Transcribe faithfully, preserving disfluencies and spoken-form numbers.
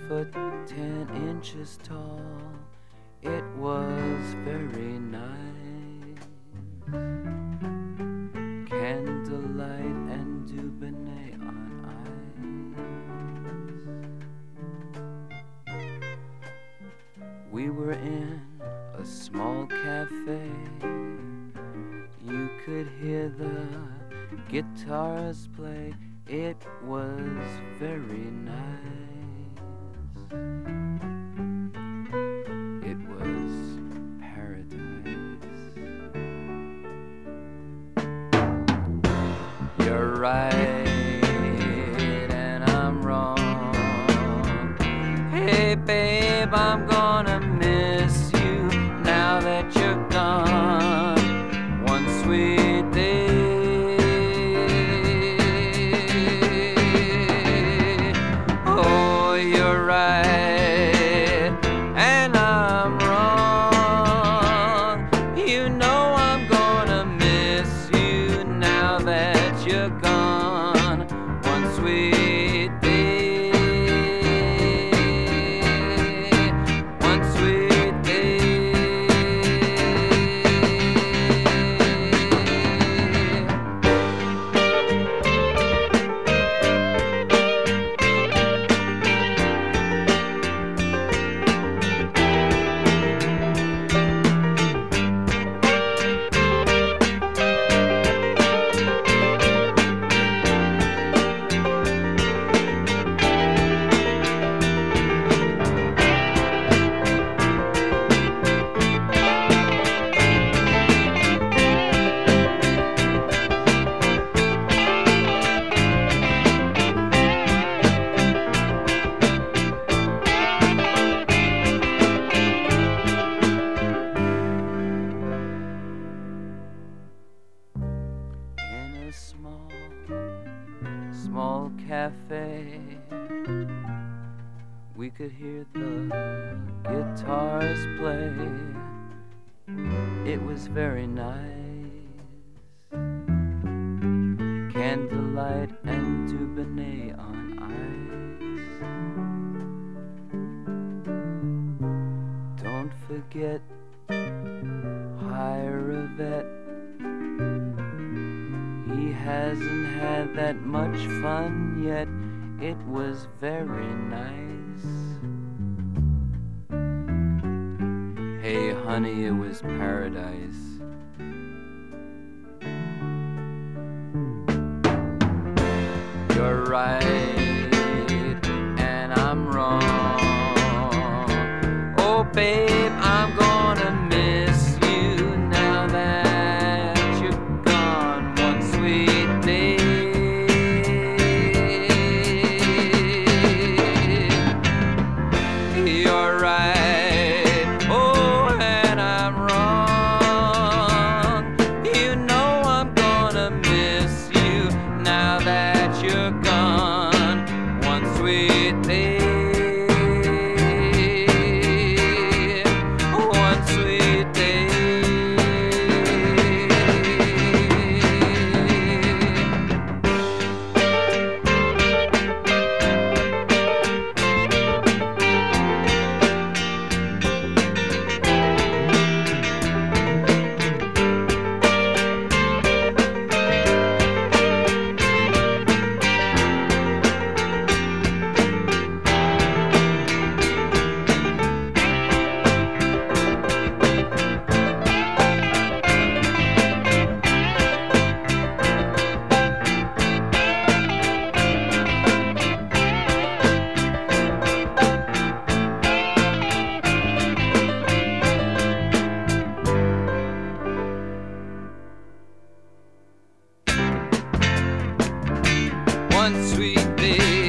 foot ten inches tall. It was very nice. Candlelight and Dubonnet on ice. We were in a small cafe. You could hear the guitars play. It was very nice. It was paradise. You're right and I'm wrong. Hey babe, I'm gonna miss you now that you're gone. One sweet day. Oh, you're right and I'm wrong. You know I'm gonna miss you now that you're gone. One sweet day. One sweet day. In a small, small cafe, we could hear the guitars play. It was very nice. Candlelight and Dubonnet on ice. Don't forget, hire a vet. He hasn't had that much fun yet. It was very nice. Hey honey, it was paradise. You're right and I'm wrong. Oh babe, I'm gonna miss you now that you're gone. One sweet day. You're right, oh, and I'm wrong. You know I'm gonna miss you now that you're gone. One sweet day. One sweet day. One sweet day.